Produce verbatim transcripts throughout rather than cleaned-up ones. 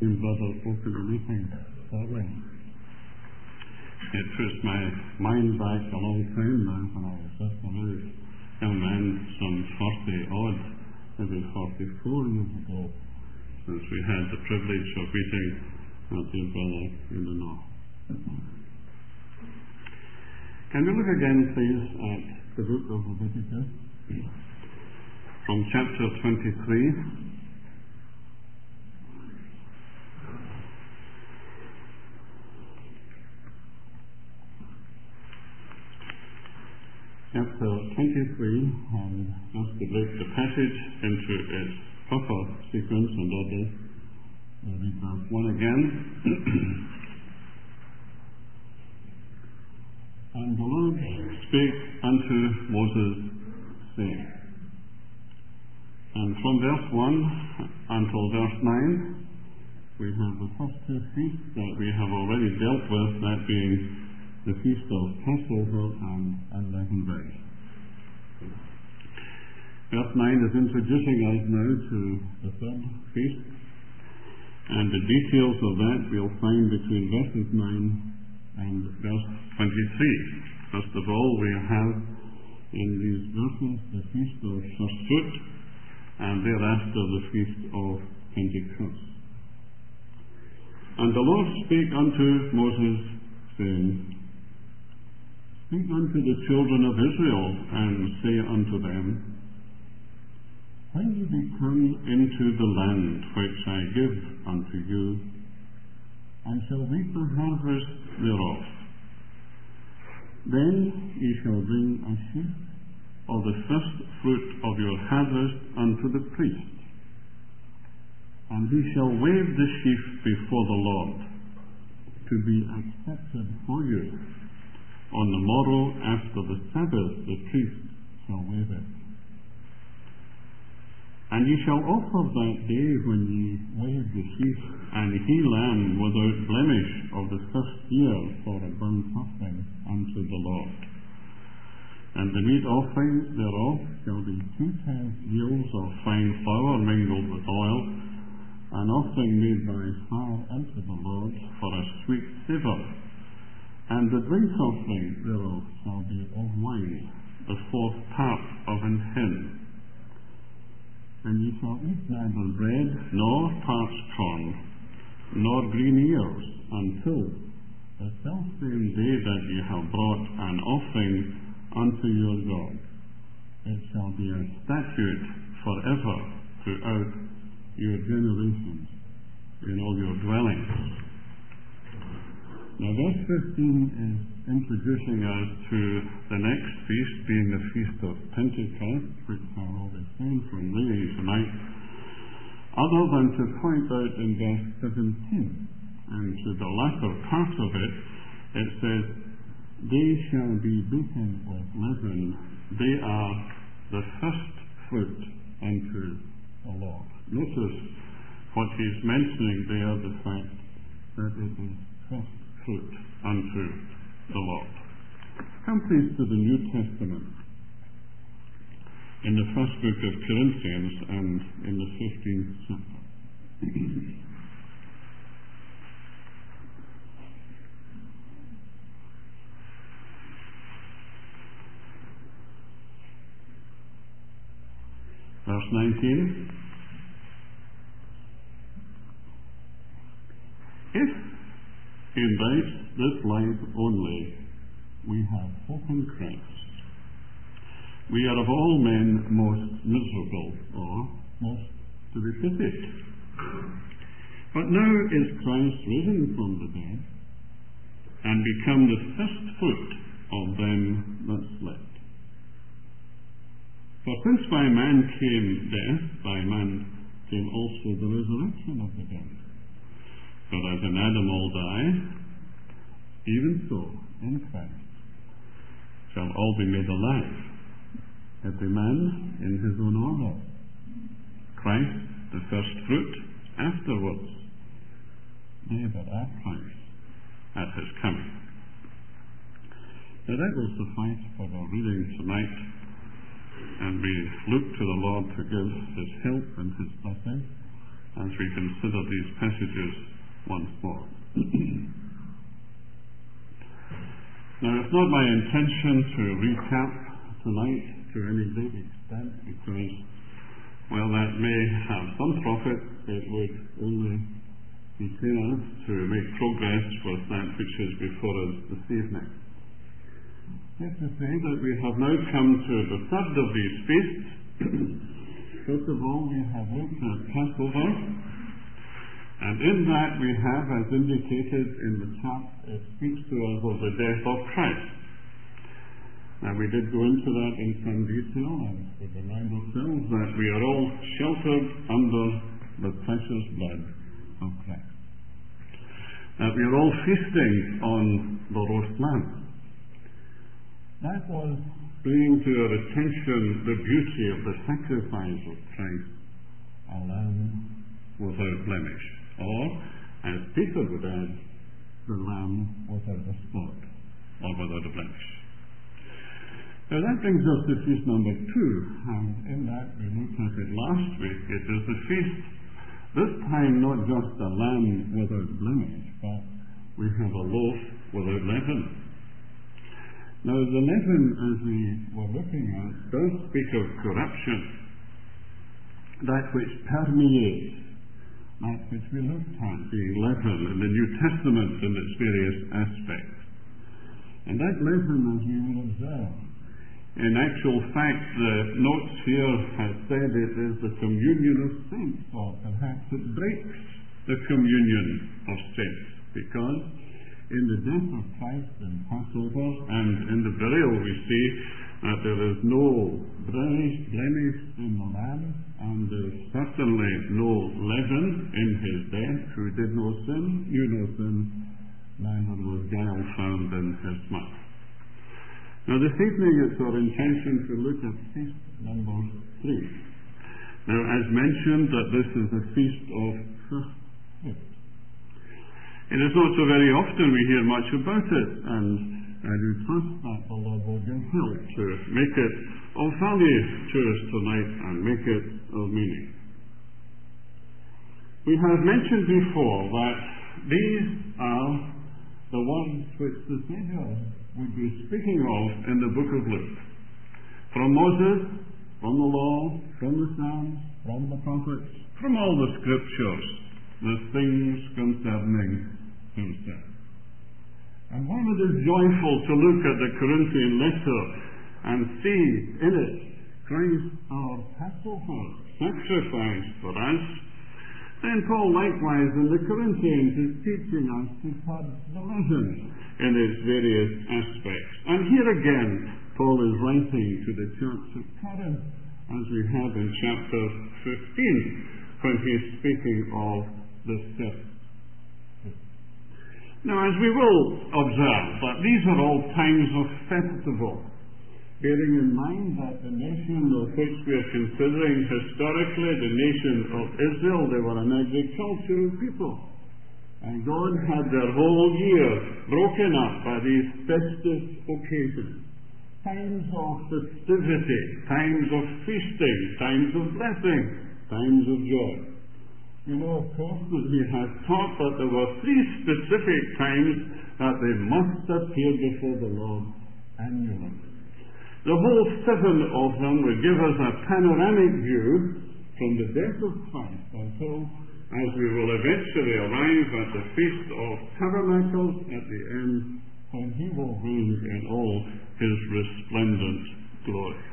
Brother open anything for me. It puts my mind back a long time now when I was just a very young man, some forty odd, maybe forty-four years ago, since we had the privilege of meeting our dear brother in the north. Can we look again, please, at the book of Leviticus from chapter twenty-three. Chapter twenty-three, and just to break the passage into its proper sequence and order, we'll read verse one again. And the Lord spake unto Moses, saying, and from verse one until verse nine, we have the first two feasts that we have already dealt with, that being the feast of Passover and unleavened bread. Verse nine is introducing us now to the third feast, and the details of that we'll find between verses nine and verse twenty-three. First of all, we have in these verses the feast of first fruit, and thereafter the feast of Pentecost. And the Lord spake unto Moses, saying, Speak unto the children of Israel, and say unto them, When ye be come into the land which I give unto you, and shall reap the harvest thereof, then ye shall bring a sheaf of the first fruit of your harvest unto the priest, and he shall wave the sheaf before the Lord, to be accepted for you. On the morrow after the Sabbath the priest shall wave it. And ye shall offer that day when ye wave the sheaf an he lamb without blemish of the first year for a burnt offering unto the Lord. And the meat offering thereof shall be two tenth ears of fine flour mingled with oil, an offering made by fire unto the Lord for a sweet savour. And the drink offering thereof shall be of wine, the fourth part of an hin. And ye shall eat neither bread, nor parched corn, nor green ears, until the selfsame day that ye have brought an offering unto your God. It shall be a statute forever throughout your generations in all your dwellings. Now, verse fifteen is introducing us to the next feast, being the Feast of Pentecost, which I will refrain from reading tonight, other than to point out in verse seventeen, and to the latter part of it, it says, They shall be beaten with leaven, they are the first fruit unto the Lord. Notice what he's mentioning there, the fact that it is first fruit unto the Lord. Come please to the New Testament, in the first book of Corinthians and in the fifteenth chapter. Verse nineteen. If in this life only we have hope in Christ, we are of all men most miserable, or most to be pitied. But now is Christ risen from the dead, and become the first fruit of them that slept. For since by man came death, by man came also the resurrection of the dead. For as in Adam all die, even so in Christ shall all be made alive, every man in his own order. Christ the first fruit, afterwards they that are Christ at his coming. Now that will suffice for our reading tonight, and we look to the Lord to give his help and his blessing as we consider these passages once more. Now, it's not my intention to recap tonight to any great extent, because, while that may have some profit, it would only be enough to make progress with that which is before us this evening. Just to say that we have now come to the third of these feasts. First of all, we have looked at Passover, and in that we have, as indicated in the chart, it speaks to us of the death of Christ. Now, we did go into that in some detail, and we remind ourselves that we are all sheltered under the precious blood of Christ. That we are all feasting on the roast lamb. That was bringing to our attention the beauty of the sacrifice of Christ, a lamb without blemish. Or, as Peter would add, the lamb without a spot, or without a blemish. Now that brings us to feast number two, and in that we looked at it last week. It is the feast, this time not just a lamb without blemish, but we have a loaf without leaven. Now the leaven, as we were looking at, does speak of corruption, that which permeates, that which we looked at, the leaven in the New Testament in its various aspects. And that leaven, as we will observe, in actual fact, the notes here have said it is the communion of saints, or perhaps it breaks the communion of saints, because in the death of Christ in Passover and in the burial we see that there is no blemish, blemish in the lamb, and there is certainly no leaven in his death, who did no sin, knew no sin, neither was guile found in his mouth. Now this evening it's our intention to look at feast number three. Now, as mentioned, that this is a feast of first fruits. It is not so very often we hear much about it, and I do trust that the Lord will give help to make it of value to us tonight and make it of meaning. We have mentioned before that these are the ones which the Saviour would be speaking of in the book of Luke. From Moses, from the law, from the Psalms, from the prophets, from all the scriptures, the things concerning himself. And while it is joyful to look at the Corinthian letter and see in it Christ our Passover sacrifice for us, then Paul likewise in the Corinthians is teaching us to put the leaven in its various aspects. And here again, Paul is writing to the church of Corinth, as we have in chapter fifteen, when he's speaking of the fifth. Now, as we will observe, that these are all times of festival, bearing in mind that the nation of which we are considering historically, the nation of Israel, they were an agricultural people. And God had their whole year broken up by these festive occasions. Times of festivity, times of feasting, times of blessing, times of joy. You know, of course, that he has taught that there were three specific times that they must appear before the Lord annually. The whole seven of them would give us a panoramic view from the death of Christ until, as we will eventually arrive at the Feast of Tabernacles at the end, when he will reign in all his resplendent glory.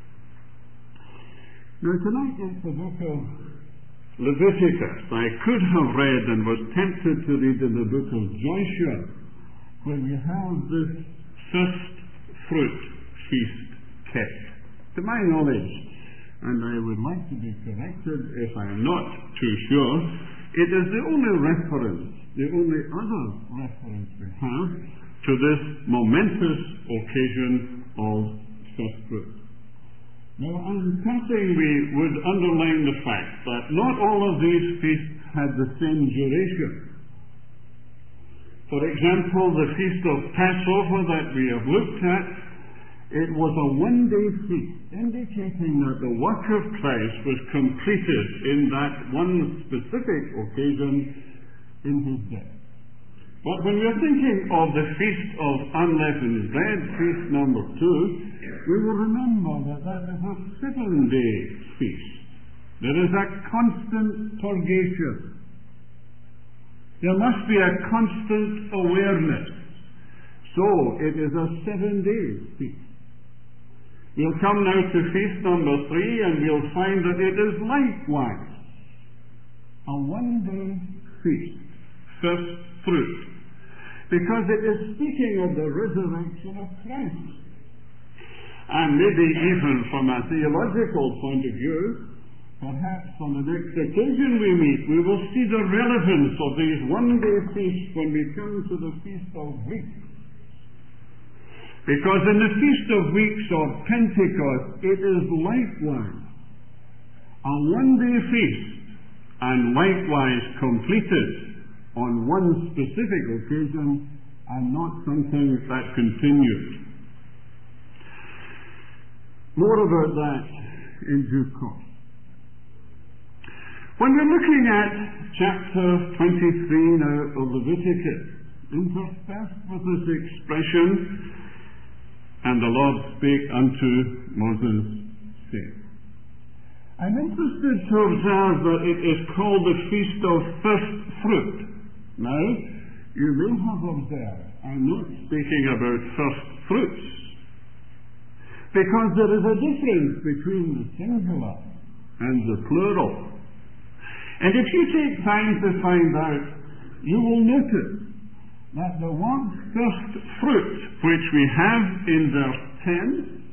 Now tonight is the book of Leviticus. I could have read and was tempted to read in the book of Joshua, where you have this first fruit feast kept. To my knowledge, and I would like to be corrected if I'm not too sure, it is the only reference, the only other reference we have to this momentous occasion of first fruit. Now, in passing, we would underline the fact that not all of these feasts had the same duration. For example, the Feast of Passover that we have looked at It was a one-day feast, indicating that the work of Christ was completed in that one specific occasion in his death. But when we're thinking of the Feast of Unleavened Bread, feast number two, we will remember that that is a seven-day feast. There is a constant purgation. There must be a constant awareness. So it is a seven-day feast. We'll come now to feast number three, and we'll find that it is likewise a one-day feast, first fruit, because it is speaking of the resurrection of Christ. And maybe even from a theological point of view, perhaps on the next occasion we meet, we will see the relevance of these one-day feasts when we come to the Feast of Weeks. Because in the Feast of Weeks or Pentecost, it is likewise a one-day feast, and likewise completed on one specific occasion, and not something that continued. More about that in due course. When we're looking at chapter twenty-three now of Leviticus, interspersed with this expression, "And the Lord spake unto Moses, saying." I'm interested to observe that it is called the Feast of First Fruit. Now, you may have observed, I'm not speaking about first fruits, because there is a difference between the singular and the plural. And if you take time to find out, you will notice that the word first fruit, which we have in verse ten,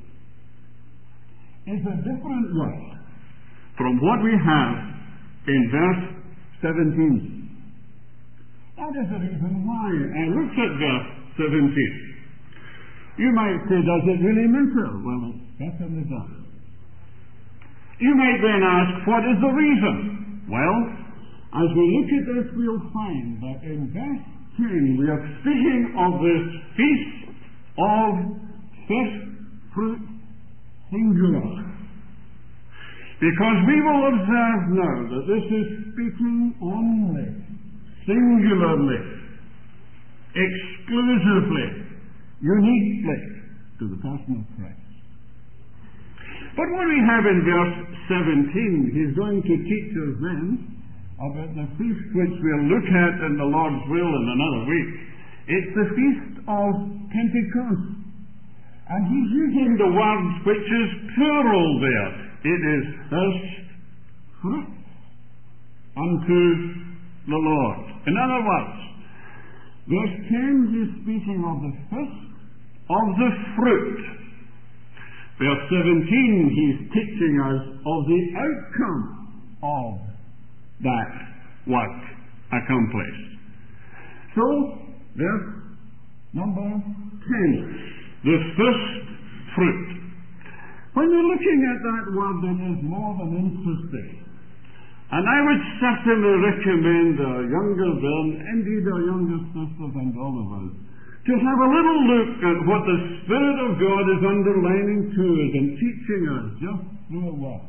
is a different word from what we have in verse seventeen. That is the reason why I looked at verse seventeen. You might say, does it really matter? Well, it certainly does. You might then ask, what is the reason? Well, as we look at this, we'll find that in verse we are speaking of this feast of first fruit singular. Because we will observe now that this is speaking only, singularly, exclusively, uniquely to the person of Christ. But what we have in verse seventeen, he's going to teach us then about the feast which we'll look at in the Lord's will in another week. It's the Feast of Pentecost. And he's using the word which is plural there. It is first fruit unto the Lord. In other words, verse ten is speaking of the first of the fruit. Verse seventeen, he's teaching us of the outcome of that work accomplished. So, verse number ten, the first fruit. When you're looking at that word, it is more than interesting. And I would certainly recommend our younger brethren, indeed our younger sisters and all of us, to have a little look at what the Spirit of God is underlining to us and teaching us just through a word.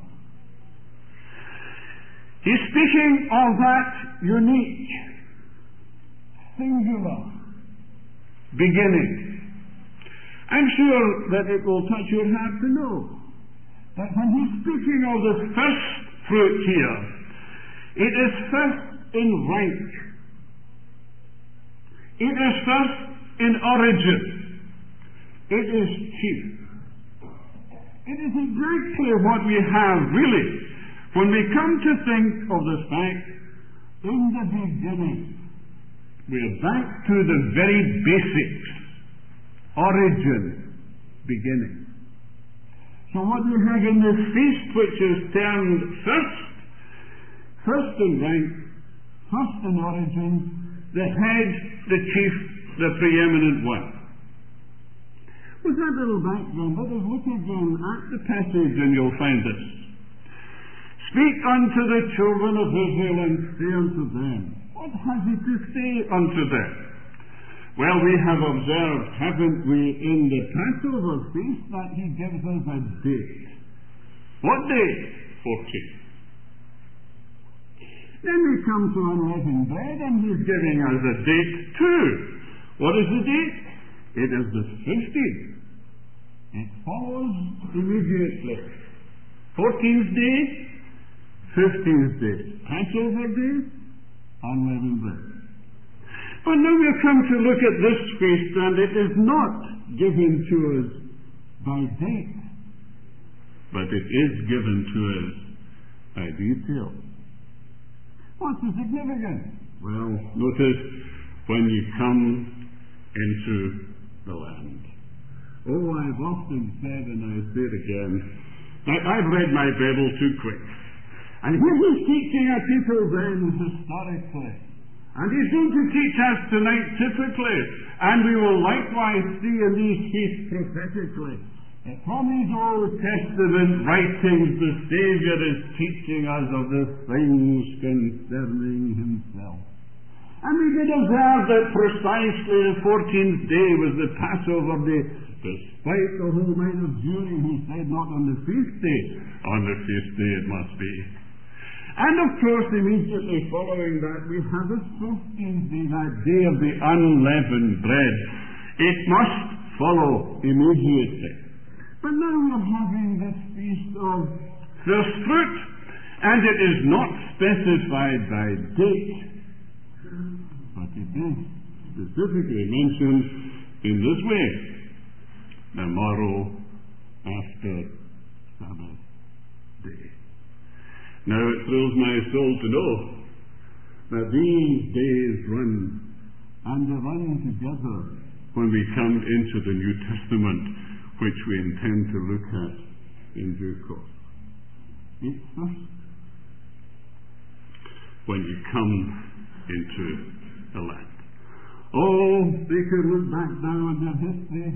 He's speaking of that unique, singular beginning. I'm sure that it will touch your heart to know that when he's speaking of the first fruit here, it is first in rank. It is first in origin. It is chief. It is exactly what we have, really, when we come to think of the fact, in the beginning, we're back to the very basics, origin, beginning. So what we have in this feast, which is termed first, first in rank, first in origin, the head, the chief, the preeminent one. With that little background, let us look again at the passage and you'll find this. Speak unto the children of Israel and say unto them. What has he to say unto them? Well, we have observed, haven't we, in the Passover feast that he gives us a date. What date? fourteen. Then we come to unleavened bread, and he's giving us a date too. What is the date? It is the fifteenth. It follows immediately. fourteenth day, fifteenth day. Passover day, unleavened bread. But now we come to look at this feast, and it is not given to us by date, but it is given to us by detail. What's the significance? Well, notice when you come into the land. Oh, I've often said, and I say it again, that I've read my Bible too quick. And here he's teaching our people then historically. And he's going to teach us tonight typically. And we will likewise see in these feasts prophetically. From these Old Testament writings, the Saviour is teaching us of the things concerning himself. And we did observe that precisely the fourteenth day was the Passover day, despite the whole mind of Jury who said not on the feast day. On the feast day it must be. And of course, immediately following that, we have the fifteenth day, that day of the unleavened bread. It must follow immediately. But now we are having this feast of first fruit, and it is not specified by date, but it is specifically mentioned in this way: the morrow after Sabbath day. Now it thrills my soul to know that these days run, and they run together when we come into the New Testament, which we intend to look at in due course. It's first when you come into the land. Oh, they could look back now on their history.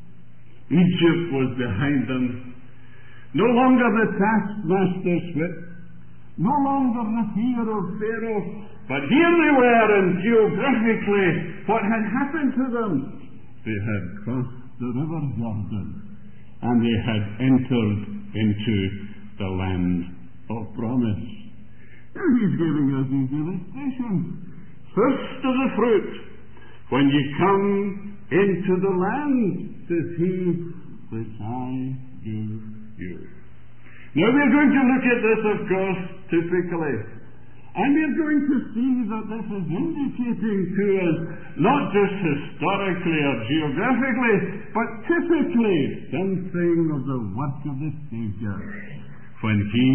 Egypt was behind them. No longer the taskmaster's whip, no longer the fear of Pharaoh, but here they were, and geographically, what had happened to them? They had crossed the river Jordan, and they had entered into the land of promise. Now he's giving us these illustrations. First of the fruit, when you come into the land, says he, which I give you. Now we're going to look at this, of course, typically. And we're going to see that this is indicating to us, not just historically or geographically, but typically something of the work of the Saviour when he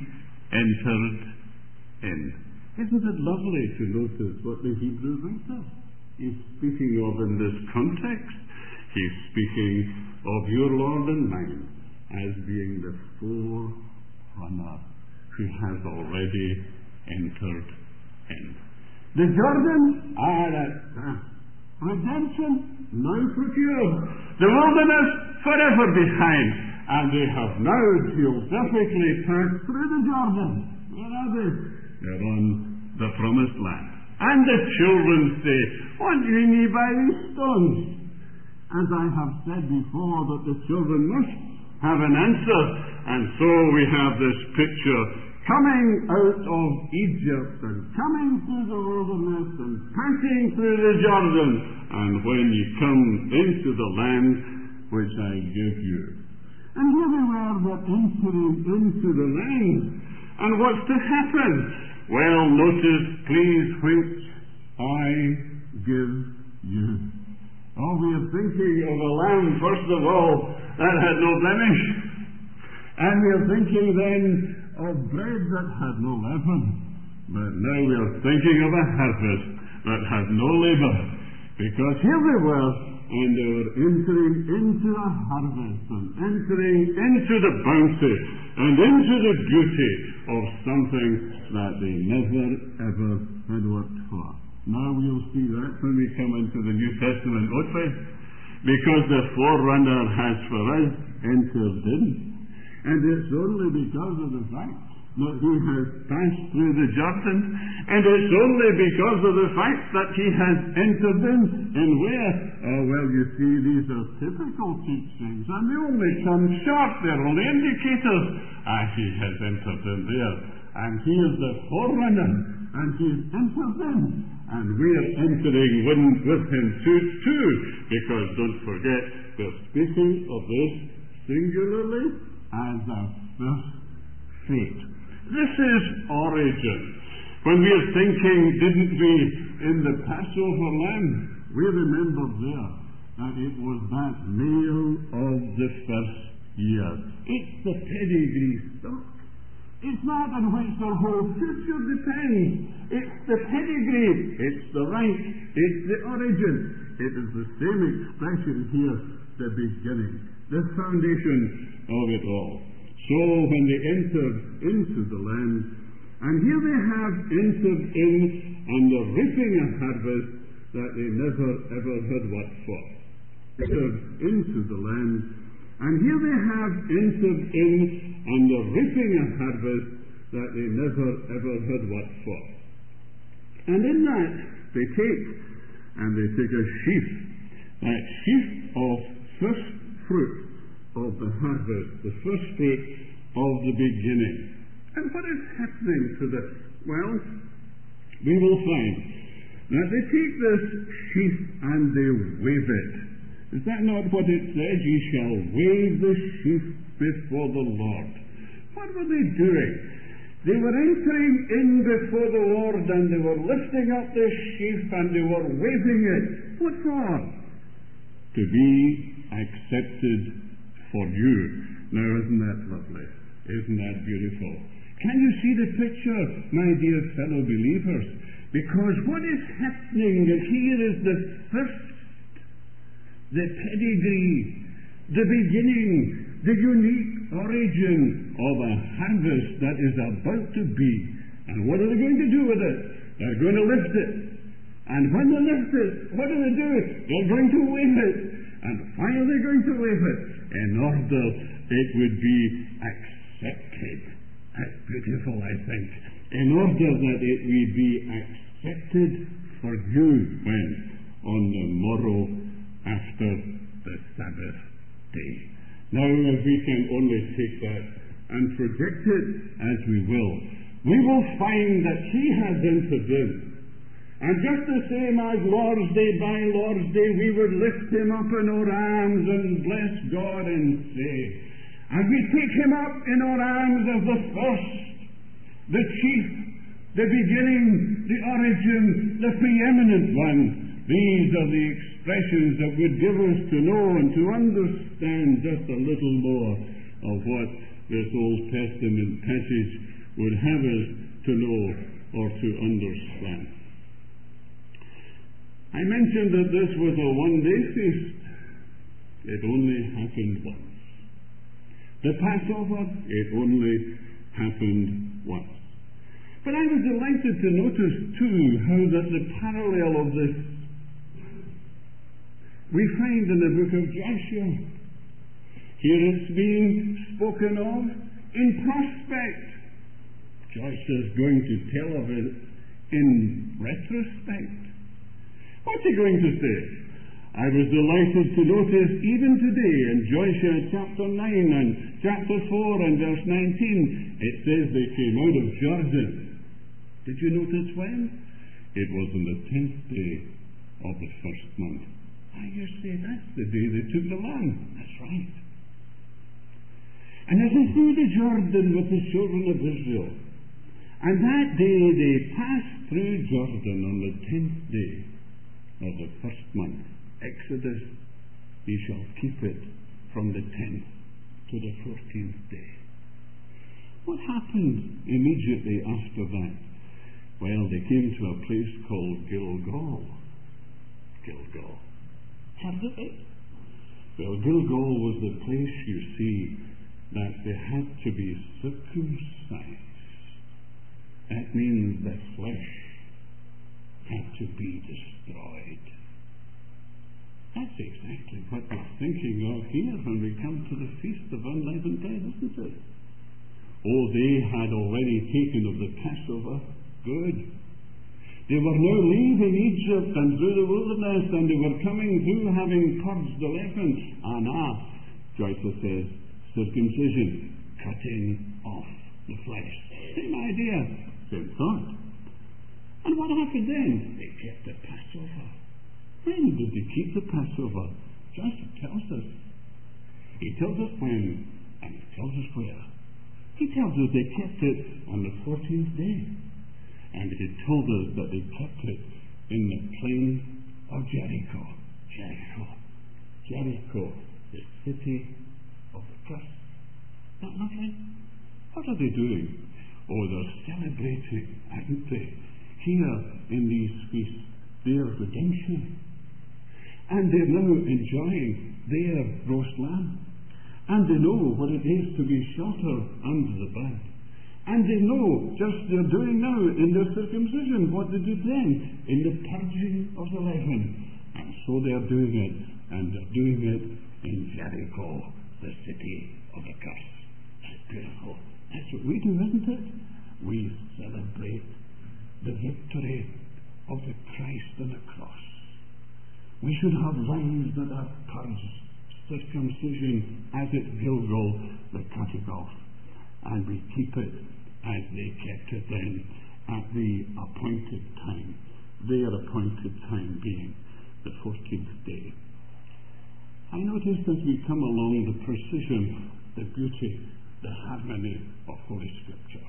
entered in. Isn't it lovely to notice what the Hebrew writer is speaking of in this context? He's speaking of your Lord and mine as being the forerunner who has already entered in. The Jordan are at past. Redemption now procured. The wilderness forever behind. And they have now geographically passed through the Jordan. Where are they? They're on the promised land. And the children say, what do you mean by these stones? As I have said before, that the children must have an answer. And so we have this picture coming out of Egypt and coming through the wilderness and passing through the Jordan, and when you come into the land which I give you. And here we were, but entering into the land. And what's to happen? Well, notice, please, which I give you. Oh, we are thinking of a lamb, first of all, that had no blemish. And we are thinking then of bread that had no leaven. But now we are thinking of a harvest that had no labor. Because here they were, and they were entering into a harvest, and entering into the bounty, and into the beauty of something that they never ever had worked for. Now we'll see that when we come into the New Testament, won't we? Because the forerunner has for us entered in. And it's only because of the fact that he has passed through the Jordan, and it's only because of the fact that he has entered in. And where? Oh, well, you see, these are typical teachings, and they only come short. They're only indicators. Ah, he has entered in there, and he is the forerunner, and he has entered in. And we're entering in with him too, too, because don't forget, they're speaking of this singularly as a first fate. This is origin. When we are thinking, didn't we, in the Passover lamb, we remember there that it was that male of the first year. It's the pedigree stock. It's that on which their whole future depends. It's the pedigree. It's the rank. It's the origin. It is the same expression here, the beginning, the foundation of it all. So when they entered into the land, and here they have entered in, and they're reaping a harvest that they never ever had worked for. Entered into the land, and here they have entered in, and they're reaping a harvest that they never ever had worked for. And in that they take, and they take a sheaf, that sheaf of first fruit of the harvest, the first fruit of the beginning. And what is happening to this? Well, we will find that they take this sheaf and they wave it. Is that not what it says? Ye shall wave the sheaf before the Lord. What were they doing? They were entering in before the Lord, and they were lifting up this sheaf and they were waving it. What for? To be accepted for you. Now, isn't that lovely? Isn't that beautiful? Can you see the picture, my dear fellow believers? Because what is happening here is the first, the pedigree, the beginning, the unique origin of a harvest that is about to be. And what are they going to do with it? They're going to lift it. And when they lift it, what do they do? They're going to wave it. And why are they going to wave it? In order it would be accepted. That's beautiful, I think. In order that it would be accepted for you when? On the morrow after the Sabbath day. Now, if we can only take that and project it as we will, we will find that he has entered in. And just the same as Lord's Day by Lord's Day, we would lift him up in our arms and bless God and say, as we take him up in our arms as the first, the chief, the beginning, the origin, the preeminent one, these are the expressions that would give us to know and to understand just a little more of what this Old Testament passage would have us to know or to understand. I mentioned that this was a one-day feast. It only happened once. The Passover, it only happened once. But I was delighted to notice, too, how that the parallel of this we find in the book of Joshua. Here it's being spoken of in prospect. Joshua is going to tell of it in retrospect. What's he going to say? I was delighted to notice even today in Joshua chapter nine and chapter four and verse nineteen, it says they came out of Jordan. Did you notice when? It was on the tenth day of the first month. I just say that's the day they took the land. That's right. And as they through the Jordan with the children of Israel, and that day they passed through Jordan on the tenth day of the first month. Exodus, ye shall keep it from the tenth to the fourteenth day. What happened immediately after that? Well, they came to a place called Gilgal. Gilgal. Heard of it? Well, Gilgal was the place, you see, that they had to be circumcised. That means the flesh had to be destroyed. That's exactly what we're thinking of here when we come to the Feast of Unleavened Bread, isn't it? Oh, they had already taken of the Passover. Good. They were now leaving Egypt and through the wilderness, and they were coming through having purged the leaven. And ah, Joshua says, circumcision, cutting off the flesh. Same idea, same thought. And what happened then? They kept the Passover. When did they keep the Passover? Joshua tells us. He tells us when, and he tells us where. He tells us they kept it on the fourteenth day. And he told us that they kept it in the plain of Jericho. Jericho. Jericho, the city of the trust. Not lovely? What are they doing? Oh, they're celebrating, aren't they? Here in these feasts, their redemption. And they're now enjoying their roast lamb. And they know what it is to be sheltered under the blood. And they know just they're doing now in their circumcision what they did then in the purging of the leaven. And so they're doing it, and they're doing it in Jericho, the city of the curse. That's beautiful. That's what we do, isn't it? We celebrate the victory of the Christ on the cross. We should have lives that are purged, circumcision as at Gilgal, the cutting off. And we keep it as they kept it then at the appointed time, their appointed time being the fourteenth day. I notice as we come along the precision, the beauty, the harmony of Holy Scripture.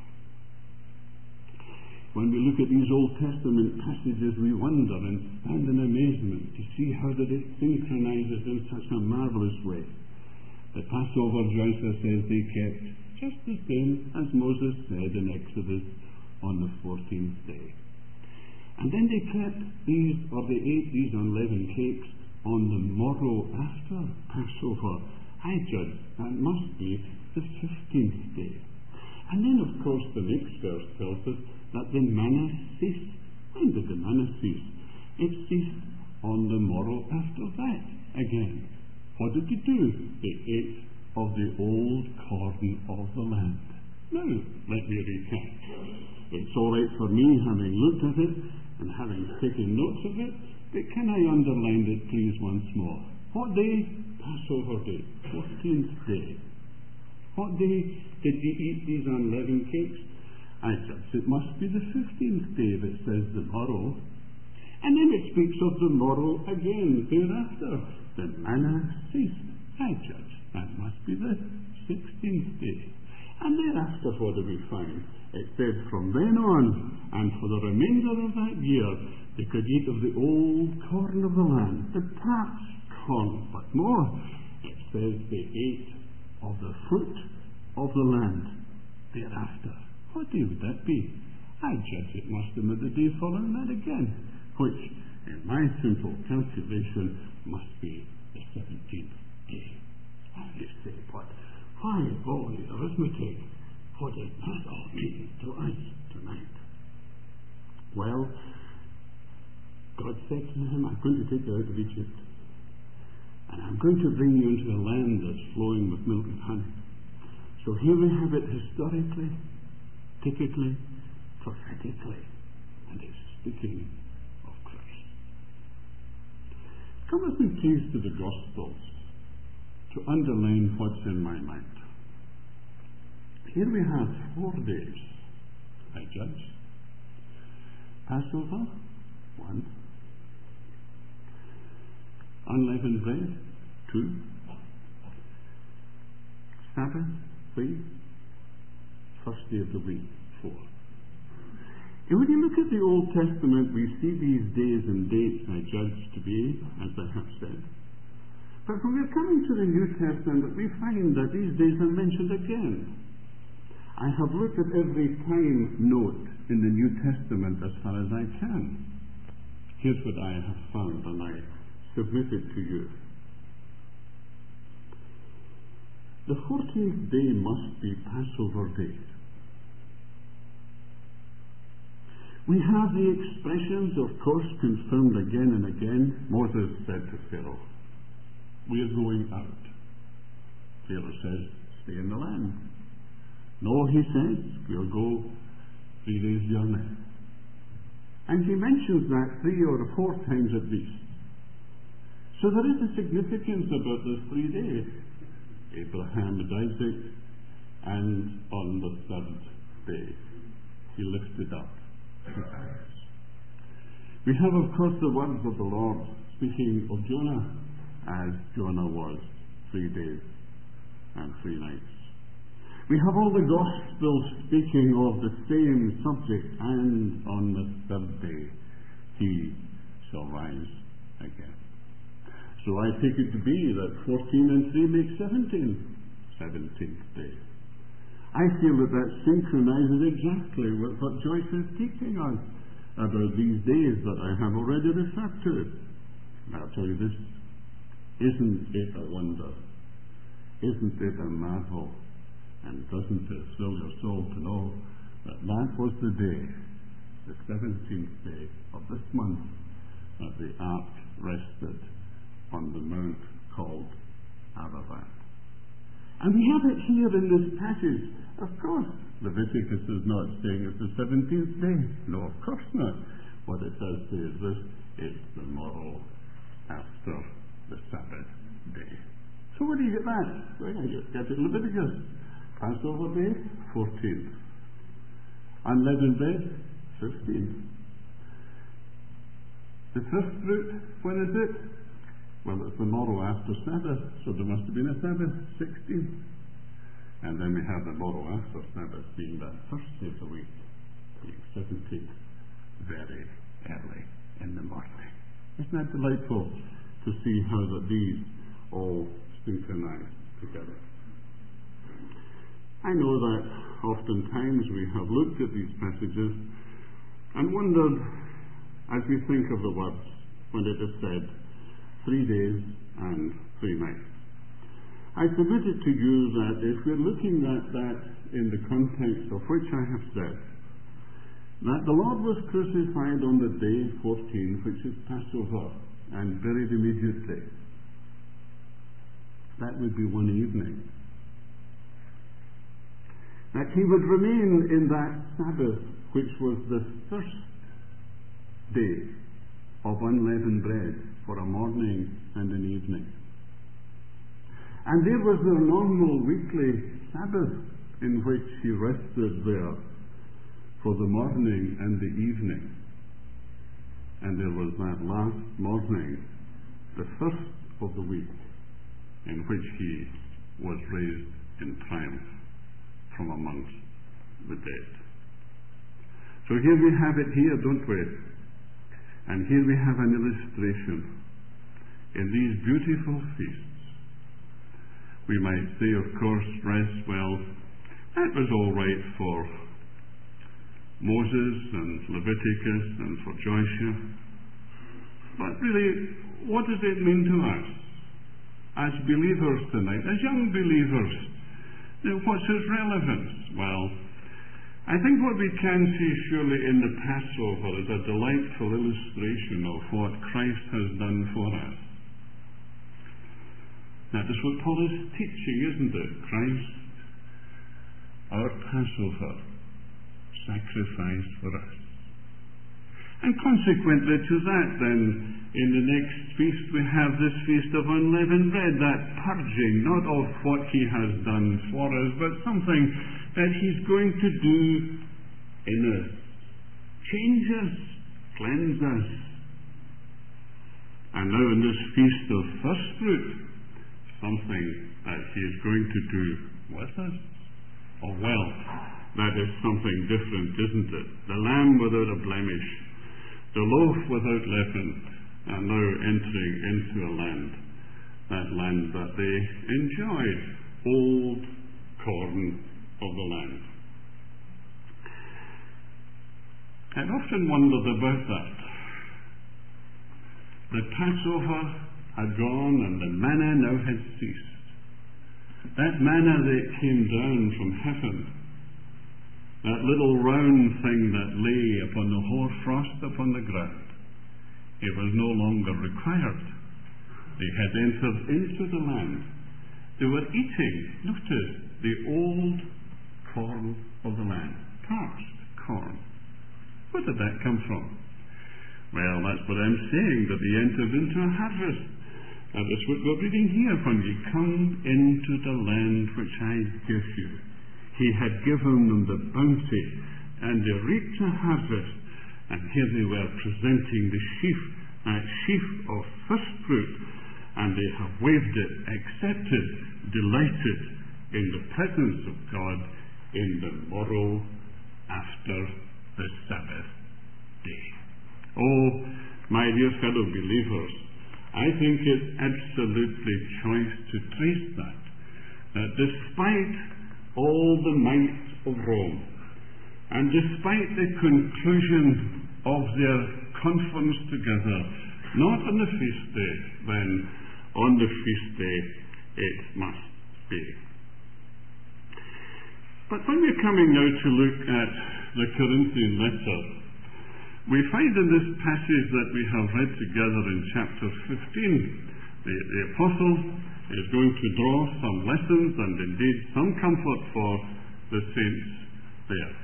When we look at these Old Testament passages, we wonder and stand in amazement to see how that it synchronizes in such a marvelous way. The Passover, Joshua says, they kept just the same as Moses said in Exodus on the fourteenth day. And then they kept these, or they ate these unleavened cakes on the morrow after Passover. I judge that must be the fifteenth day. And then, of course, the next verse tells us that the manna ceased. When did the manna cease? It ceased on the morrow after that again. What did they do? They ate of the old corn of the land. Now, let me recap. It's all right for me, having looked at it and having taken notes of it, but can I underline it, please, once more? What day? Passover day. fourteenth day. What day did they eat these unleavened cakes? I judge it must be the fifteenth day that says the morrow. And then it speaks of the morrow again thereafter. The manna ceased. I judge that must be the sixteenth day. And thereafter what do we find? It said from then on, and for the remainder of that year, they could eat of the old corn of the land, the parched corn, but more. It says they ate of the fruit of the land thereafter. What day would that be? I judge it must have been the day following that again, which, in my simple calculation, must be the seventeenth day. And you say, but why all the arithmetic? What does that all mean to us tonight? Well, God said to him, I'm going to take you out of Egypt, and I'm going to bring you into a land that's flowing with milk and honey. So here we have it historically, typically, prophetically, and it's speaking of Christ. Come with me, please, to the Gospels to underline what's in my mind. Here we have four days, I judge. Passover, one. Unleavened bread, two. Sabbath, three. First day of the week, four. And when you look at the Old Testament, we see these days and dates, I judge, to be, as I have said. But when we're coming to the New Testament, we find that these days are mentioned again. I have looked at every time note in the New Testament as far as I can. Here's what I have found, and I submit it to you. The fourteenth day must be Passover Day. We have the expressions, of course, confirmed again and again. Moses said to Pharaoh, we are going out. Pharaoh says, stay in the land. No, he says, we'll go three days' journey. And he mentions that three or four times at least. So there is a significance about this three days. Abraham and Isaac, and on the third day he lifted up his eyes. We have, of course, the words of the Lord speaking of Jonah, as Jonah was three days and three nights. We have all the Gospels speaking of the same subject, and on the third day he shall rise again. So I take it to be that fourteen and three make seventeen, seventeenth day. I feel that that synchronizes exactly with what Joyce is teaching us about these days that I have already referred to. And I'll tell you this, isn't it a wonder? Isn't it a marvel? And doesn't it thrill your soul to know that that was the day, the seventeenth day of this month, that the ark rested on the mount called Ararat. And we have it here in this passage. Of course, Leviticus is not saying it's the seventeenth day. No, of course not. What it does say is this: it's the morrow after the Sabbath day. So where do you get that? Well, you get it in Leviticus. Passover day, fourteenth. Unleavened bread, fifteenth. The first fruit, when is it? Well, it's the morrow after Sabbath, so there must have been a Sabbath, sixteenth. And then we have the morrow after Sabbath being that first day of the week, being seventeenth, very early in the morning. Isn't that delightful to see how that these all synchronize together? I know that oftentimes we have looked at these passages and wondered, as we think of the words when it is said, three days and three nights. I submit it to you that if we're looking at that in the context of which I have said, that the Lord was crucified on the day fourteen, which is Passover, and buried immediately, that would be one evening. That he would remain in that Sabbath, which was the first day of unleavened bread, for a morning and an evening. And there was the normal weekly Sabbath in which he rested there for the morning and the evening. And there was that last morning, the first of the week, in which he was raised in triumph from amongst the dead. So here we have it here, don't we? And here we have an illustration. In these beautiful feasts, we might say, of course, rest, well, that was all right for Moses and Leviticus and for Joshua. But really, what does it mean to us as believers tonight, as young believers? Now, what's its relevance? Well, I think what we can see surely in the Passover is a delightful illustration of what Christ has done for us. That is what Paul is teaching, isn't it? Christ, our Passover, sacrificed for us. And consequently to that, then, in the next feast we have this feast of unleavened bread, that purging, not of what he has done for us, but something that he's going to do in us. Change us, cleanse us. And now in this feast of first fruit, something that he is going to do with us. Oh well, that is something different, isn't it? The lamb without a blemish, the loaf without leaven, and now entering into a land, that land that they enjoyed, old corn of the land. I've often wondered about that. The Passover had gone and the manna now had ceased. That manna that came down from heaven, that little round thing that lay upon the hoarfrost upon the ground, it was no longer required. They had entered into the land. They were eating, notice, the old corn of the land. Parched corn. Where did that come from? Well, that's what I'm saying, that he entered into a harvest. And that's what we're reading here. When you come into the land which I give you, he had given them the bounty, and they reaped a harvest. And here they were presenting the sheaf, a sheaf of first fruit, and they have waved it, accepted, delighted in the presence of God in the morrow after the Sabbath day. Oh, my dear fellow believers, I think it's absolutely choice to trace that, that despite all the might of Rome, and despite the conclusion of their conference together, not on the feast day, then on the feast day it must be. But when we're coming now to look at the Corinthian letter, we find in this passage that we have read together in chapter fifteen, the, the apostle is going to draw some lessons and indeed some comfort for the saints there.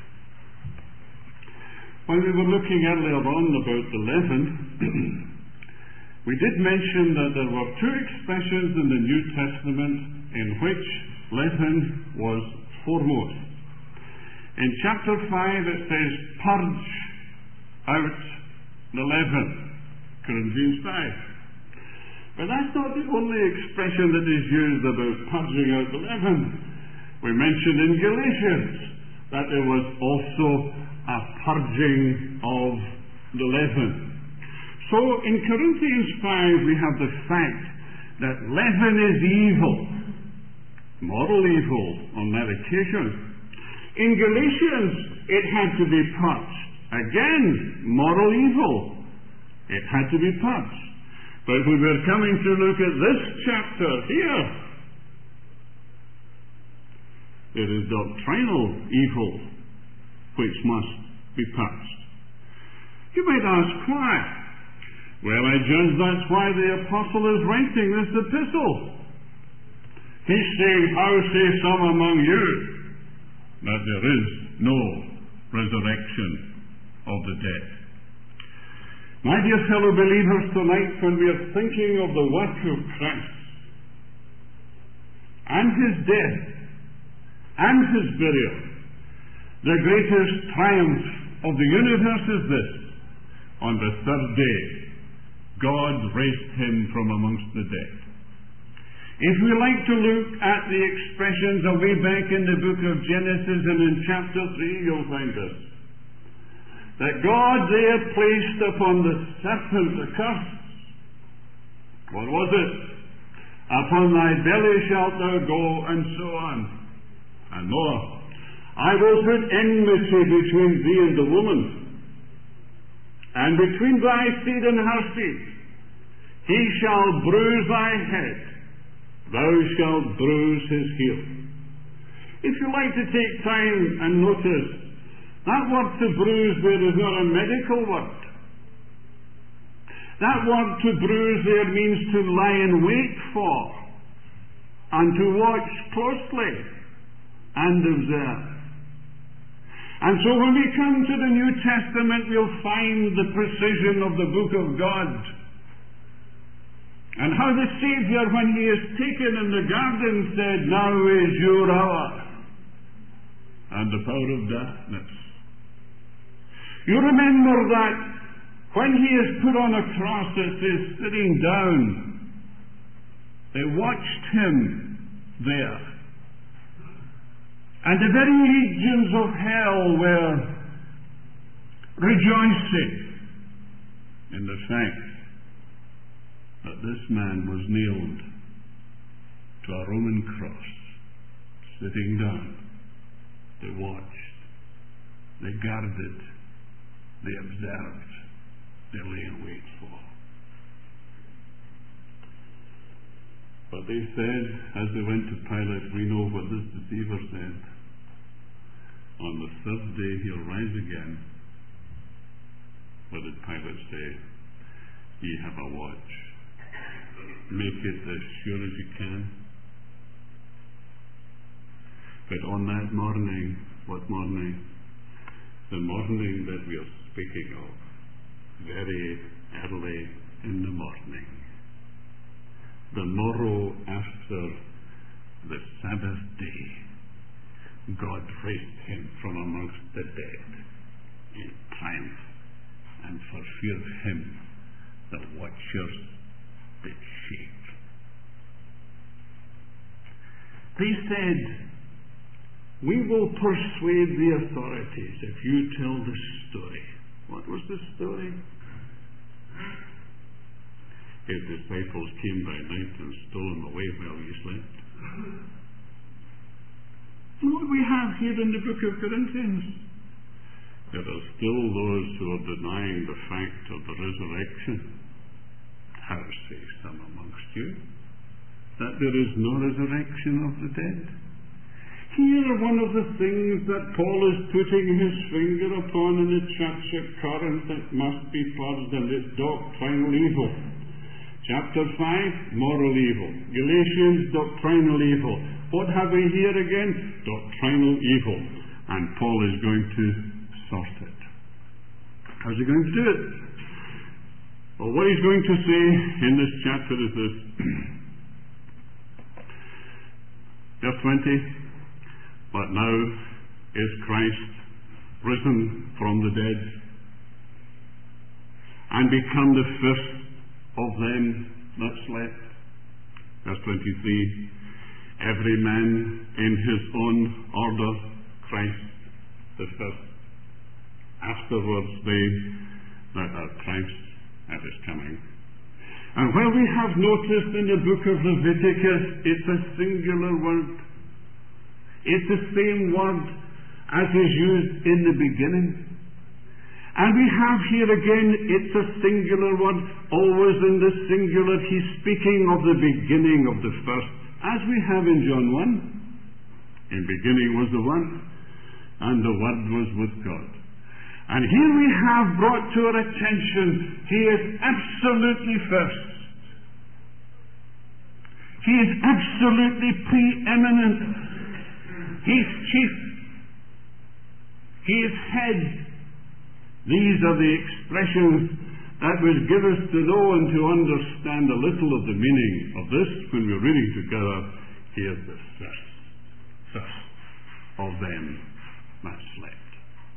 When we were looking earlier on about the leaven, we did mention that there were two expressions in the New Testament in which leaven was foremost. In chapter five it says, purge out the leaven, Corinthians five. But that's not the only expression that is used about purging out the leaven. We mentioned in Galatians that there was also a purging of the leaven. So in Corinthians five we have the fact that leaven is evil, moral evil on that occasion. In Galatians it had to be purged. Again, moral evil. It had to be purged. But when we're coming to look at this chapter here, it is doctrinal evil which must be purged. You might ask why. Well, I judge that's why the apostle is writing this epistle. He's saying, how say some among you that there is no resurrection of the dead? My dear fellow believers, tonight when we are thinking of the work of Christ and his death and his burial, the greatest triumph of the universe is this: on the third day God raised him from amongst the dead. If we like to look at the expressions away back in the book of Genesis and in chapter three, you'll find this: that God there placed upon the serpent a curse. What was it? Upon thy belly shalt thou go, and so on. And more, I will put enmity between thee and the woman, and between thy seed and her seed. He shall bruise thy head, thou shalt bruise his heel. If you like to take time and notice, that word to bruise there is not a medical word. That word to bruise there means to lie in wait for and to watch closely and observe. And so when we come to the New Testament, we'll find the precision of the book of God, and how the Savior, when he is taken in the garden, said, now is your hour and the power of darkness. You remember that when he is put on a cross, it says, sitting down, they watched him there. And the very legions of hell were rejoicing in the fact that this man was nailed to a Roman cross, sitting down. They watched, they guarded, they observed, they lay in wait for. But they said, as they went to Pilate, we know what this deceiver said. On the third day he'll rise again. What did Pilate say? Ye have a watch. Make it as sure as you can. But on that morning, what morning? The morning that we are speaking of, very early in the morning, the morrow after the Sabbath day, God raised him from amongst the dead in triumph, and for fear of him the watchers did shake. They said, "We will persuade the authorities if you tell the story." What was the story? His disciples came by night and stole him away while he slept. And what we have here in the book of Corinthians, there are still those who are denying the fact of the resurrection. How say some amongst you that there is no resurrection of the dead? Here, one of the things that Paul is putting his finger upon in the church at Corinth that must be purged, and it's doctrinal evil. Chapter five, moral evil. Galatians, doctrinal evil. What have we here again? Doctrinal evil. And Paul is going to sort it. How's he going to do it? Well, what he's going to say in this chapter is this. Verse twenty. But now is Christ risen from the dead and become the first of them that slept. Verse twenty-three. Every man in his own order, Christ the first. Afterwards they that are Christ at his coming. And while we have noticed in the book of Leviticus, it's a singular word. It's the same word as is used in the beginning. And we have here again, it's a singular word, always in the singular. He's speaking of the beginning of the first, as we have in John one. In beginning was the Word, and the Word was with God. And here we have brought to our attention, he is absolutely first. He is absolutely preeminent. He's chief. He is head. These are the expressions that would give us to know and to understand a little of the meaning of this when we're reading together. He is the first, first of them that slept.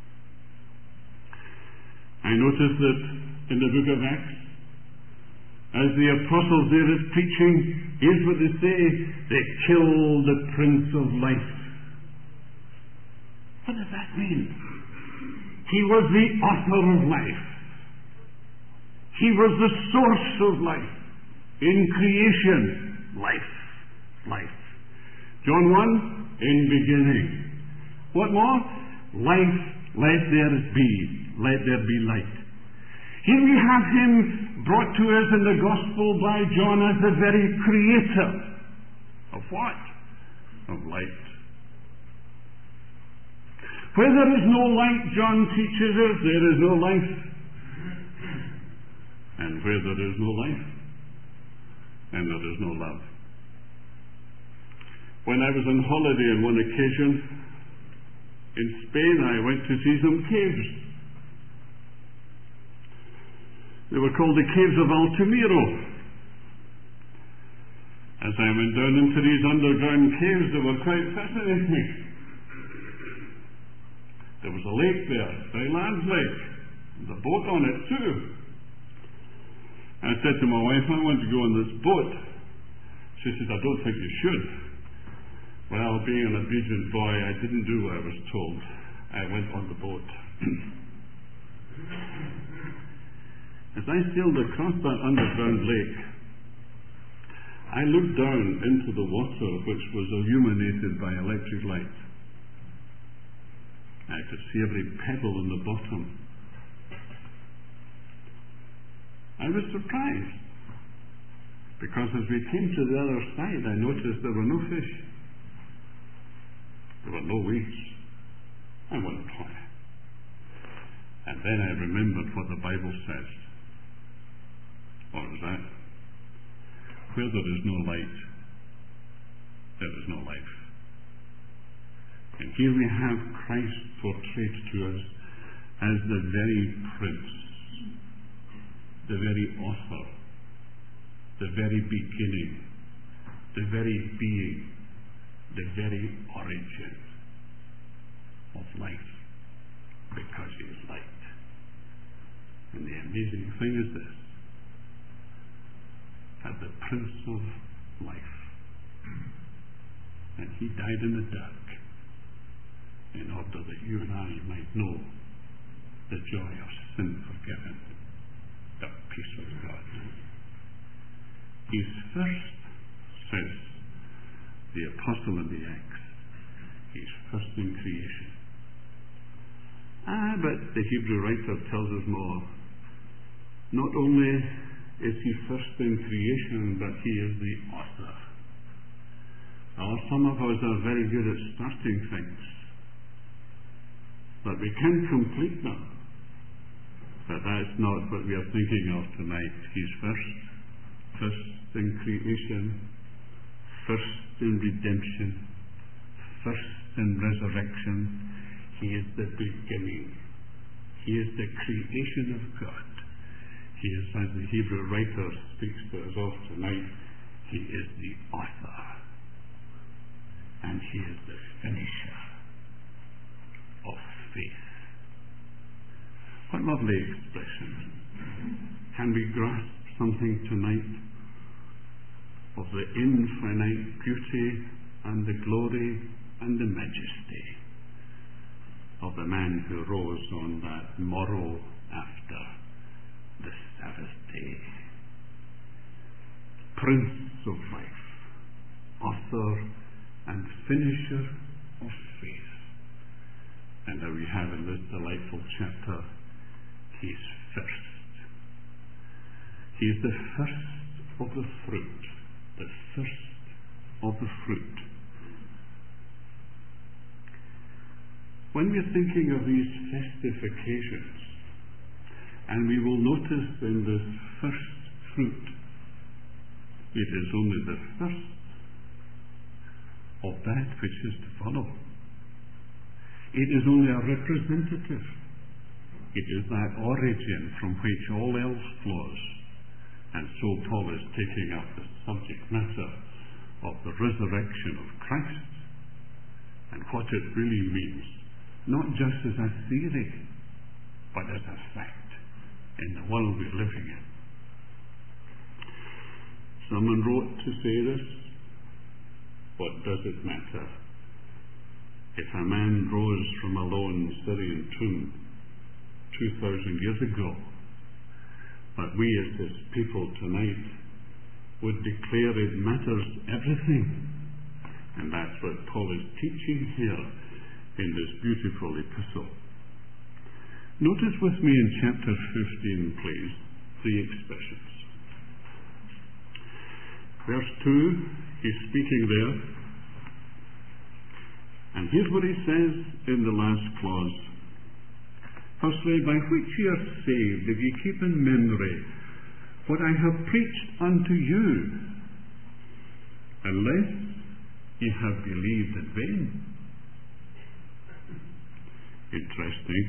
I notice that in the book of Acts, as the apostles there is preaching, here's what they say: they killed the Prince of Life. What does that mean? He was the author of life. He was the source of life. In creation, life. Life. John one, in beginning. What more? Life, let there be. Let there be light. Here we have him brought to us in the Gospel by John as the very creator. Of what? Of light. Where there is no light, John teaches us, there is no life. And where there is no life, then there is no love. When I was on holiday on one occasion in Spain, I went to see some caves. They were called the Caves of Altamiro. As I went down into these underground caves, they were quite fascinating. There was a lake there, a very large lake. There was a boat on it too. I said to my wife, I want to go on this boat. She says, I don't think you should. Well, being an obedient boy, I didn't do what I was told. I went on the boat. As I sailed across that underground lake, I looked down into the water, which was illuminated by electric light. I could see every pebble in the bottom. I was surprised, because as we came to the other side, I noticed there were no fish. There were no weeds. I wondered why. And then I remembered what the Bible says. What was that? Where there is no light, there is no life. And here we have Christ portrayed to us as the very Prince, the very author, the very beginning, the very being, the very origin of life, because he is light. And the amazing thing is this, that the Prince of Life, and he died in the dark in order that you and I might know the joy of sin forgiven, the peace of God. He's first, says the Apostle in the Acts, he's first in creation. Ah, but the Hebrew writer tells us more. Not only is he first in creation, but he is the author. Now, some of us are very good at starting things, but we can't complete them. But that's not what we are thinking of tonight. He's first, first in creation, first in redemption, first in resurrection. He is the beginning. He is the creation of God. He is, as the Hebrew writer speaks to us of tonight, he is the author. And he is the finisher of faith. What lovely expression. Can we grasp something tonight of the infinite beauty and the glory and the majesty of the man who rose on that morrow after the Sabbath day? Prince of life, author and finisher of faith. And now we have in this delightful chapter, he's first. He's the first of the fruit, the first of the fruit. When we're thinking of these festive occasions, and we will notice in this first fruit, it is only the first of that which is to follow. It is only a representative. It is that origin from which all else flows. And so Paul is taking up the subject matter of the resurrection of Christ and what it really means, not just as a theory, but as a fact in the world we're living in. Someone wrote to say this, what does it matter if a man rose from a lone Syrian tomb two thousand years ago, but we as his people tonight would declare it matters everything. And that's what Paul is teaching here in this beautiful epistle. Notice with me in chapter fifteen, please, three expressions. Verse two, he's speaking there, and here's what he says in the last clause. Firstly, by which ye are saved, if ye keep in memory what I have preached unto you, unless ye have believed in vain. Interesting.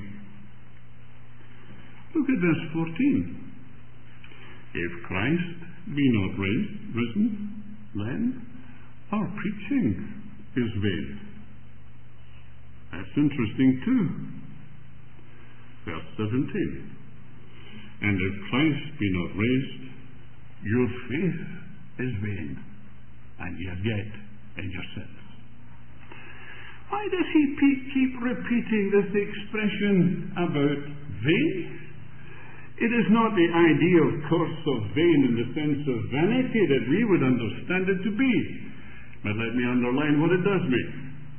Look at verse fourteen. If Christ be not raised, risen, then our preaching is vain. That's interesting too. Verse seventeen. And if Christ be not raised, your faith is vain, and ye are yet in your sins. Why does he keep repeating this expression about vain? It is not the idea, of course, of vain in the sense of vanity that we would understand it to be. But let me underline what it does mean.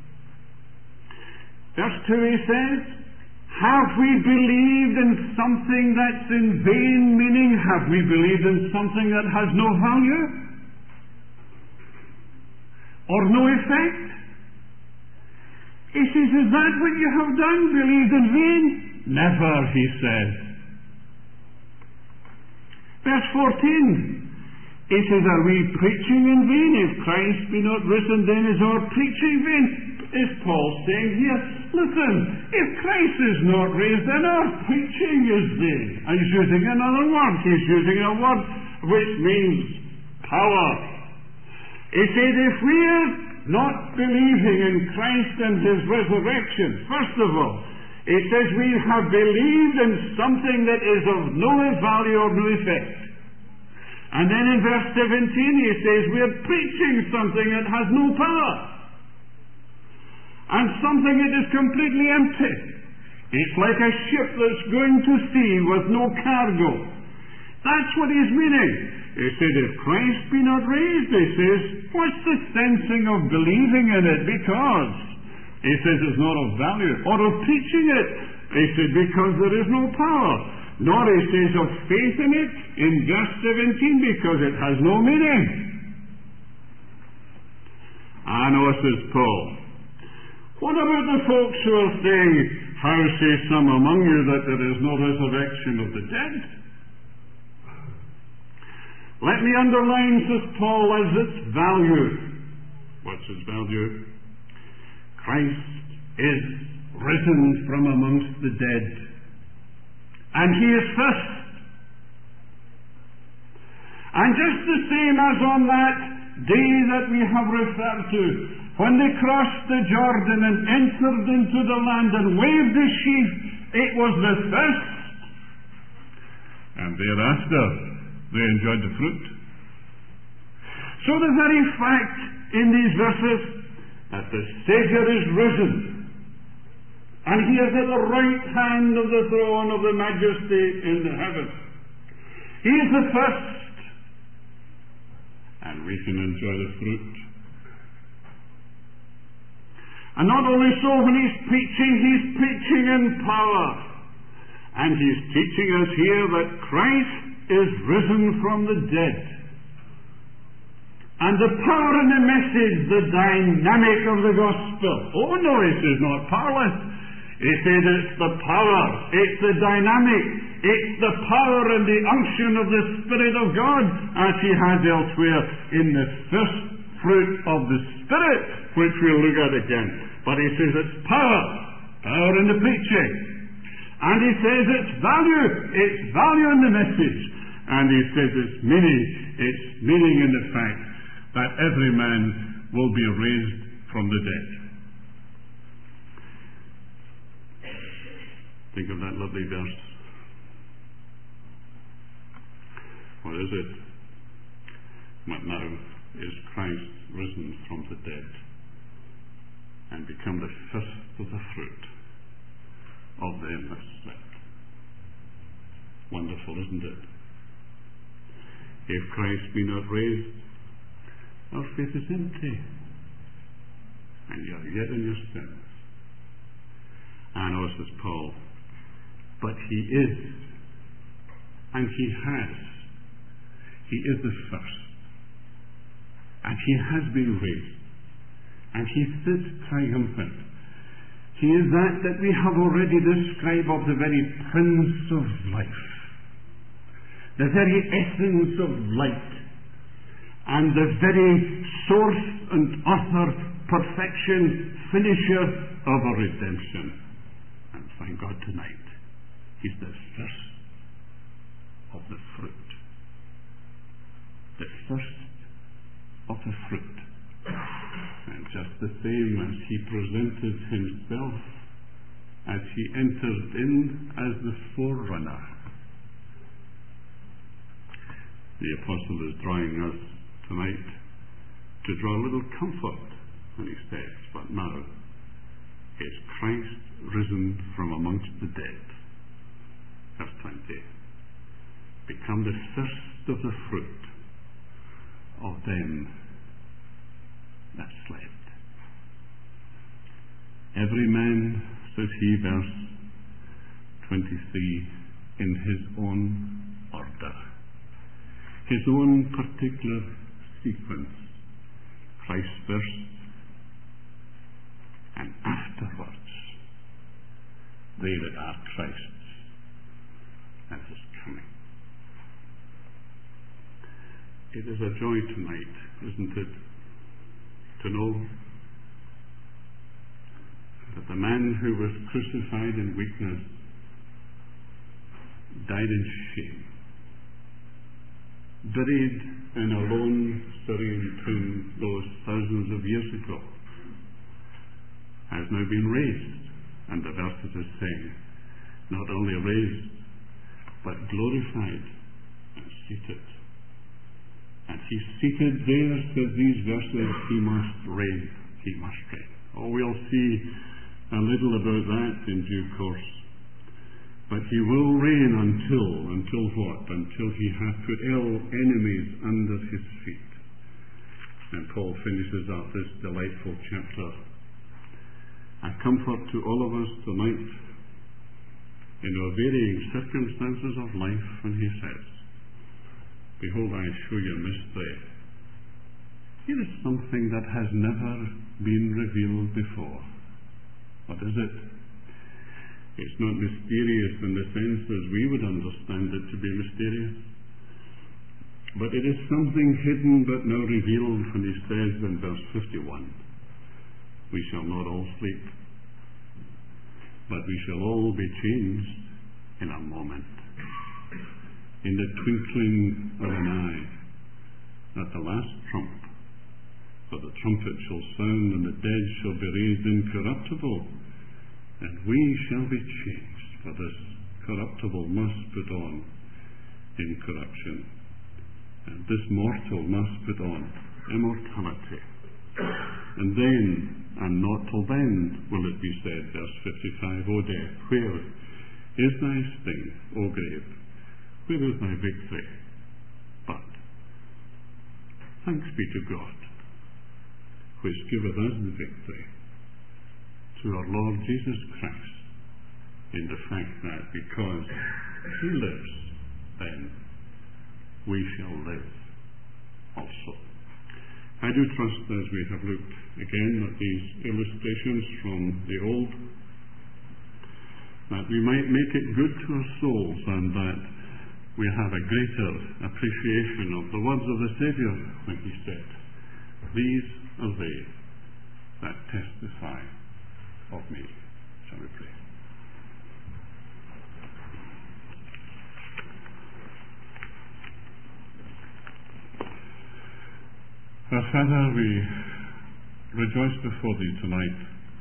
Verse two, he says, have we believed in something that's in vain? Meaning, have we believed in something that has no value? Or no effect? He says, is that what you have done? Believed in vain? Never, he says. Verse fourteen, it says, are we preaching in vain? If Christ be not risen, then is our preaching vain. is Paul saying here? Listen, if Christ is not raised, then our preaching is vain. And he's using another word. He's using a word which means power. He said, if we are not believing in Christ and his resurrection, first of all, it says we have believed in something that is of no value or no effect. And then in verse seventeen he says we are preaching something that has no power. And something that is completely empty. It's like a ship that's going to sea with no cargo. That's what he's meaning. He said, if Christ be not raised, he says, what's the sensing of believing in it? Because he says it's not of value, or of preaching it. He said, because there is no power. Nor he says of faith in it in verse seventeen, because it has no meaning. I know, says Paul. What about the folks who are saying, how say some among you that there is no resurrection of the dead? Let me underline, says Paul, as its value. What's its value? Christ is risen from amongst the dead. And he is first. And just the same as on that day that we have referred to, when they crossed the Jordan and entered into the land and waved the sheaf, it was the first. And thereafter, they enjoyed the fruit. So the very fact in these verses that the Saviour is risen, and he is at the right hand of the throne of the Majesty in the heavens. He is the first, and we can enjoy the fruit. And not only so, when he's preaching, he's preaching in power. And he's teaching us here that Christ is risen from the dead. And the power in the message, the dynamic of the gospel. Oh no, it is not powerless. He said it's the power, it's the dynamic, it's the power and the unction of the Spirit of God, as he has elsewhere in the first fruit of the Spirit, which we'll look at again. But he says it's power, power in the preaching. And he says it's value, it's value in the message. And he says it's meaning, it's meaning in the fact that every man will be raised from the dead. Think of that lovely verse. What is it? But now is Christ risen from the dead and become the first of the fruit of them that slept. Wonderful, isn't it? If Christ be not raised, our faith is empty, and you are yet in your sins. And also, says Paul, but he is, and he has, he is the first, and he has been raised, and he sits triumphant. He is that that we have already described of the very Prince of life, the very essence of light, and the very source and author, perfection, finisher of our redemption. And thank God tonight, he's the first of the fruit. The first of the fruit. And just the same as he presented himself as he entered in as the forerunner. The apostle is drawing us tonight to draw a little comfort when he says, but now is Christ risen from amongst the dead. Verse twenty. Become the first of the fruit of them that slept. Every man, says he, verse twenty-three, in his own order, his own particular sequence. Christ first, and afterwards they that are Christ's at his coming. It is a joy tonight, isn't it, to know that the man who was crucified in weakness died in shame, buried in a lone Syrian tomb those thousands of years ago, has now been raised, and the verses is saying, not only raised, but glorified and seated. And he's seated there, says these verses, he must reign, he must reign. Oh, we'll see a little about that in due course. But he will reign until, until what? Until he hath put all enemies under his feet. And Paul finishes up this delightful chapter. A comfort to all of us tonight in our varying circumstances of life when he says, behold, I show you a mystery. Here is something that has never been revealed before. What is it? It's not mysterious in the sense as we would understand it to be mysterious. But it is something hidden but now revealed when he says in verse fifty-one, we shall not all sleep, but we shall all be changed in a moment, in the twinkling of an eye, at the last trump. For the trumpet shall sound, and the dead shall be raised incorruptible, and we shall be changed. For this corruptible must put on incorruption, and this mortal must put on immortality. And then, and not till then, will it be said, verse fifty-five, O death, where is thy sting, O grave? Where is thy victory? But thanks be to God, which giveth us the victory through our Lord Jesus Christ, in the fact that because he lives, then we shall live also. I do trust, as we have looked again at these illustrations from the Old, that we might make it good to our souls, and that we have a greater appreciation of the words of the Saviour when he said, these are they that testify of me. Shall we pray? Our Father, we rejoice before thee tonight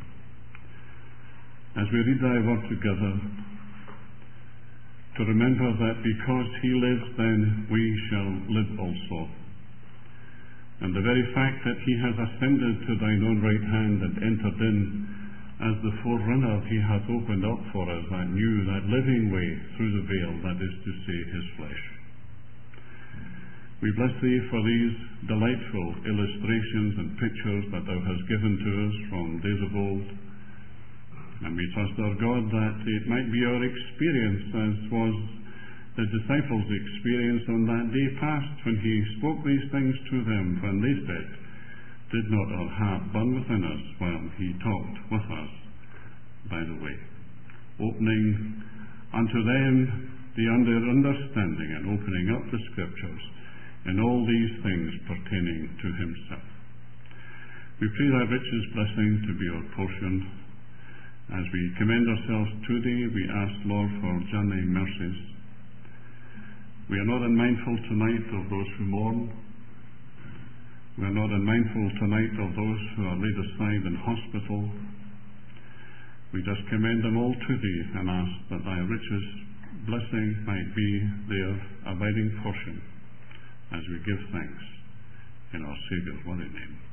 as we read thy word together, to remember that because he lives, then we shall live also. And the very fact that he has ascended to thine own right hand and entered in as the forerunner, he hath opened up for us that new, that living way through the veil, that is to say, his flesh. We bless thee for these delightful illustrations and pictures that thou hast given to us from days of old. And we trust, our God, that it might be our experience as was the disciples' experience on that day past when he spoke these things to them, when they said, did not our heart burn within us while he talked with us by the way, opening unto them the under understanding and opening up the Scriptures in all these things pertaining to himself. We pray thy richest blessing to be our portion. As we commend ourselves to thee, we ask, Lord, for journeying mercies. We are not unmindful tonight of those who mourn. We are not unmindful tonight of those who are laid aside in hospital. We just commend them all to thee and ask that thy richest blessing might be their abiding portion as we give thanks in our Saviour's worthy name.